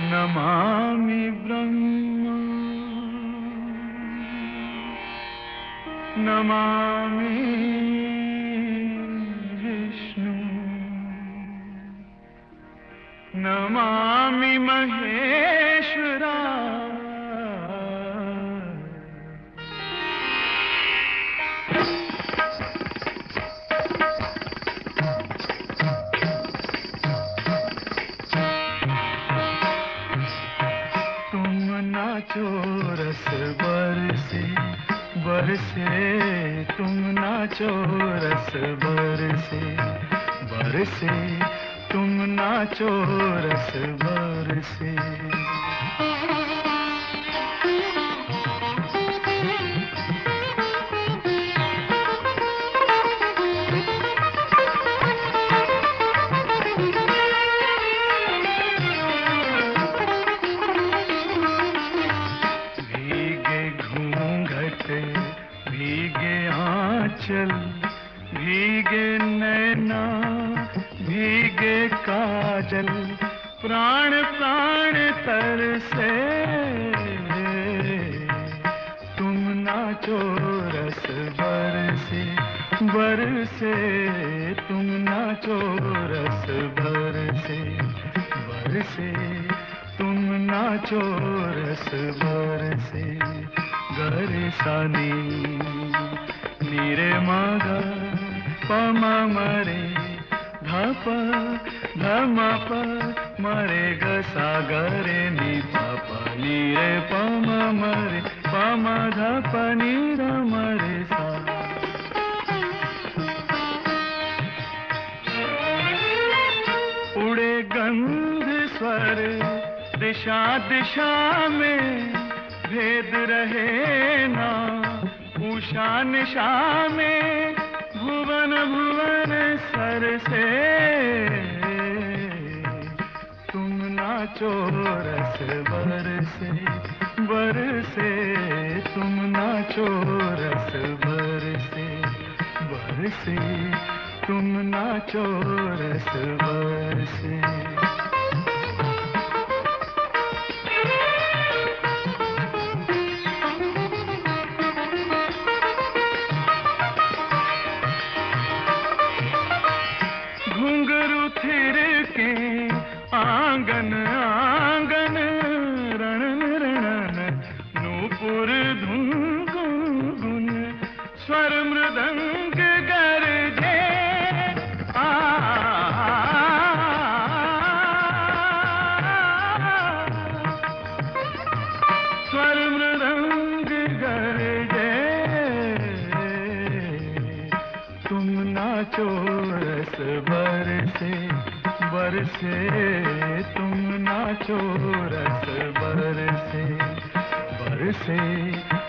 नमामि ब्रह्म नमामि विष्णु नमामि महेश्वरा नाचो रस बरसे बरसे तुम नाचो रस बरसे बरसे तुम नाचो रस बरसे भीगे आंचल भीगे नैना भीगे काजल प्राण प्राण तरसे तुम नाचो रस बरसे बरसे तुम नाचो रस बरसे बरसे तुम नाचो रस बरसे गरे सानी नीरे मागा पमा मरे धप धमप मरे गसा गरे नी पापा नीरे पमा मरे पमा धप नीर मरे सा उड़े गंध स्वर दिशा दिशा में भेद रहे ना उषा निशा में भुवन भुवन सर से तुम नाचो रस बरसे बरसे तुम नाचो रस बरसे बरसे तुम नाचो रस बरसे घुंघरू थिर के आंगन आंगन रणन रणन नूपुर धुन गुन स्वर मृदंग गरजे स्वर मृदंग गरजे तुम नाचो रस बरसे बरसे तुम नाचो रस बरसे बरसे